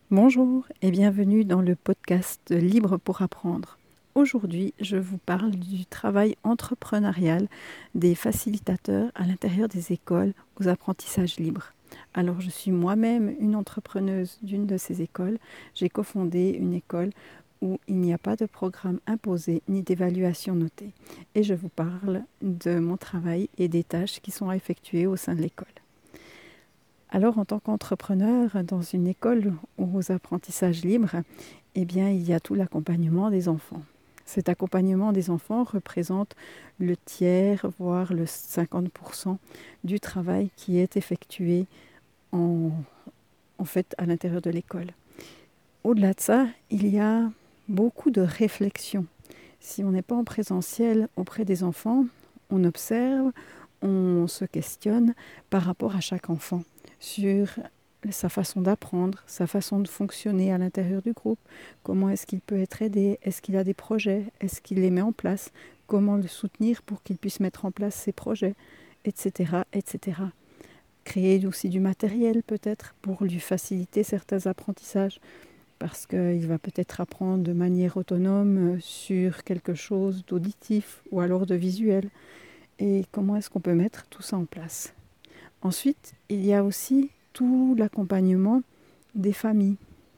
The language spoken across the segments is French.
Bonjour et bienvenue dans le podcast Libre pour apprendre. Aujourd'hui, je vous parle du travail entrepreneurial des facilitateurs à l'intérieur des écoles aux apprentissages libres. Alors, je suis moi-même une entrepreneuse d'une de ces écoles. J'ai cofondé une école où il n'y a pas de programme imposé ni d'évaluation notée. Et je vous parle de mon travail et des tâches qui sont effectuées au sein de l'école. Alors, en tant qu'entrepreneur dans une école aux apprentissages libres, eh bien, il y a tout l'accompagnement des enfants. Cet accompagnement des enfants représente le tiers, voire le 50% du travail qui est effectué en, en fait à l'intérieur de l'école. Au-delà de ça, il y a beaucoup de réflexion. Si on n'est pas en présentiel auprès des enfants, on observe, on se questionne par rapport à chaque enfant sur sa façon d'apprendre, sa façon de fonctionner à l'intérieur du groupe, comment est-ce qu'il peut être aidé, est-ce qu'il a des projets, est-ce qu'il les met en place, comment le soutenir pour qu'il puisse mettre en place ses projets, etc., etc. Créer aussi du matériel peut-être pour lui faciliter certains apprentissages parce qu'il va peut-être apprendre de manière autonome sur quelque chose d'auditif ou alors de visuel. Et comment est-ce qu'on peut mettre tout ça en place? Ensuite, il y a aussi tout l'accompagnement des familles.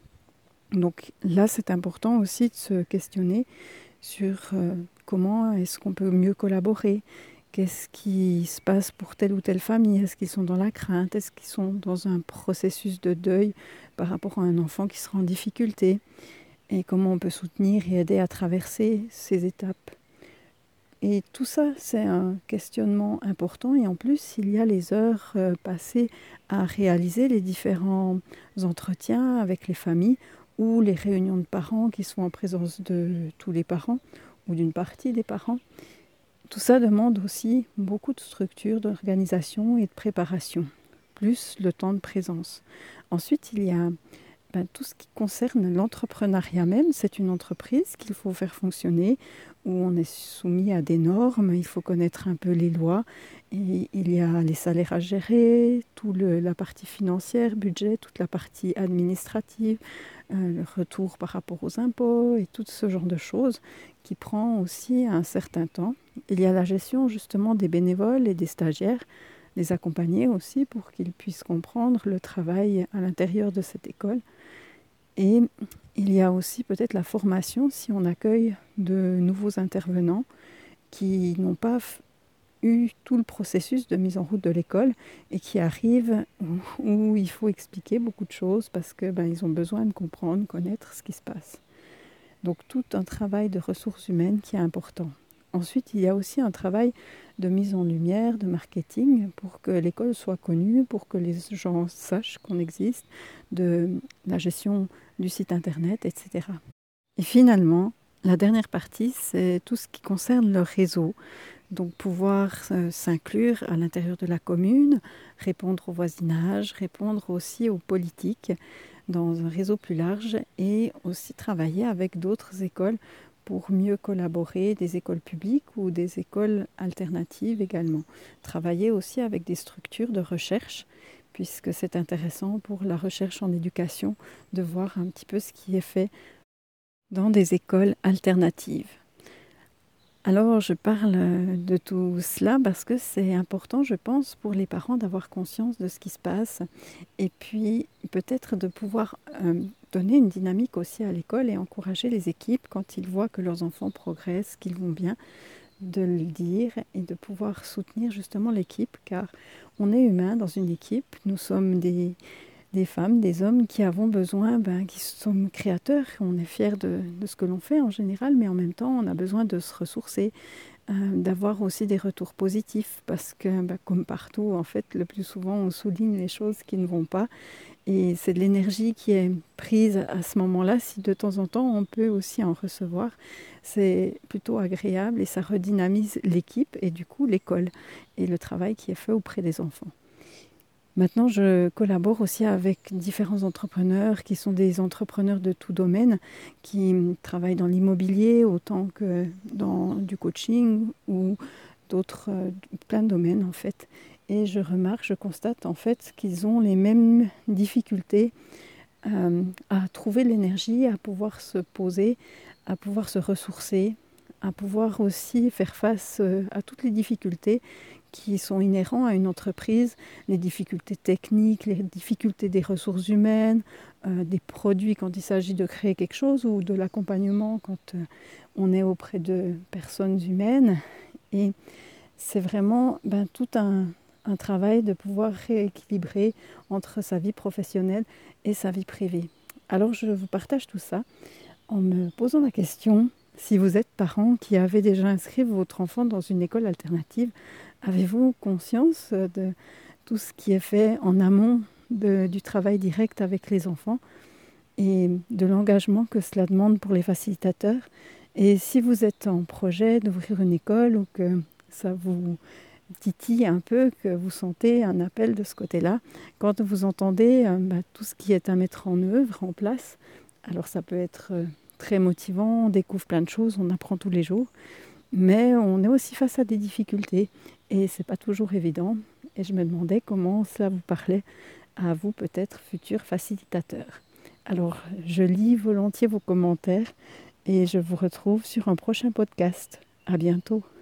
Donc là, c'est important aussi de se questionner sur comment est-ce qu'on peut mieux collaborer, qu'est-ce qui se passe pour telle ou telle famille, est-ce qu'ils sont dans la crainte, est-ce qu'ils sont dans un processus de deuil par rapport à un enfant qui sera en difficulté, et comment on peut soutenir et aider à traverser ces étapes. Et tout ça, c'est un questionnement important. Et en plus, il y a les heures passées à réaliser les différents entretiens avec les familles ou les réunions de parents qui sont en présence de tous les parents ou d'une partie des parents. Tout ça demande aussi beaucoup de structure, d'organisation et de préparation, plus le temps de présence. Ensuite, il y a tout ce qui concerne l'entrepreneuriat même. C'est une entreprise qu'il faut faire fonctionner, où on est soumis à des normes, il faut connaître un peu les lois. Et il y a les salaires à gérer, la partie financière, budget, toute la partie administrative, le retour par rapport aux impôts et tout ce genre de choses qui prend aussi un certain temps. Il y a la gestion justement des bénévoles et des stagiaires, les accompagner aussi pour qu'ils puissent comprendre le travail à l'intérieur de cette école. Et il y a aussi peut-être la formation si on accueille de nouveaux intervenants qui n'ont pas eu tout le processus de mise en route de l'école et qui arrivent où il faut expliquer beaucoup de choses parce que ils ont besoin de comprendre, connaître ce qui se passe. Donc tout un travail de ressources humaines qui est important. Ensuite, il y a aussi un travail de mise en lumière, de marketing, pour que l'école soit connue, pour que les gens sachent qu'on existe, de la gestion du site internet, etc. Et finalement, la dernière partie, c'est tout ce qui concerne le réseau. Donc pouvoir s'inclure à l'intérieur de la commune, répondre au voisinage, répondre aussi aux politiques dans un réseau plus large et aussi travailler avec d'autres écoles pour mieux collaborer, des écoles publiques ou des écoles alternatives également. Travailler aussi avec des structures de recherche, puisque c'est intéressant pour la recherche en éducation de voir un petit peu ce qui est fait dans des écoles alternatives. Alors, je parle de tout cela parce que c'est important, je pense, pour les parents d'avoir conscience de ce qui se passe et puis peut-être de pouvoir donner une dynamique aussi à l'école et encourager les équipes quand ils voient que leurs enfants progressent, qu'ils vont bien, de le dire et de pouvoir soutenir justement l'équipe car on est humain dans une équipe, nous sommes des femmes, des hommes qui avons besoin, qui sommes créateurs, on est fiers de ce que l'on fait en général, mais en même temps, on a besoin de se ressourcer, d'avoir aussi des retours positifs, parce que comme partout, en fait, le plus souvent, on souligne les choses qui ne vont pas, et c'est de l'énergie qui est prise à ce moment-là. Si de temps en temps, on peut aussi en recevoir, c'est plutôt agréable et ça redynamise l'équipe et du coup l'école et le travail qui est fait auprès des enfants. Maintenant, je collabore aussi avec différents entrepreneurs qui sont des entrepreneurs de tout domaine, qui travaillent dans l'immobilier autant que dans du coaching ou d'autres, plein de domaines en fait. Et je remarque, je constate en fait qu'ils ont les mêmes difficultés à trouver l'énergie, à pouvoir se poser, à pouvoir se ressourcer, à pouvoir aussi faire face à toutes les difficultés qui sont inhérentes à une entreprise, les difficultés techniques, les difficultés des ressources humaines, des produits quand il s'agit de créer quelque chose ou de l'accompagnement quand on est auprès de personnes humaines. Et c'est vraiment tout un travail de pouvoir rééquilibrer entre sa vie professionnelle et sa vie privée. Alors je vous partage tout ça en me posant la question, si vous êtes parent qui avez déjà inscrit votre enfant dans une école alternative, avez-vous conscience de tout ce qui est fait en amont du travail direct avec les enfants et de l'engagement que cela demande pour les facilitateurs? Et si vous êtes en projet d'ouvrir une école ou que ça vous titille un peu, que vous sentez un appel de ce côté-là, quand vous entendez tout ce qui est à mettre en œuvre, en place, alors ça peut être très motivant, on découvre plein de choses, on apprend tous les jours, mais on est aussi face à des difficultés et c'est pas toujours évident. Et je me demandais comment cela vous parlait à vous, peut-être futurs facilitateurs. Alors, je lis volontiers vos commentaires et je vous retrouve sur un prochain podcast. À bientôt.